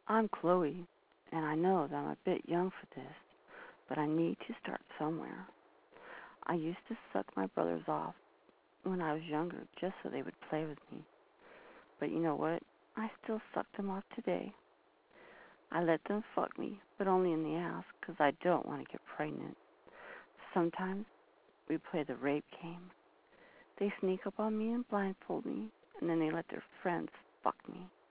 I'm Chloe, and I know that I'm a bit young for this, but I need to start somewhere. I used to suck my brothers off when I was younger just so they would play with me. But you know what? I still suck them off today. I let them fuck me, but only in the ass because I don't want to get pregnant. Sometimes we play the rape game. They sneak up on me and blindfold me, and then they let their friends fuck me.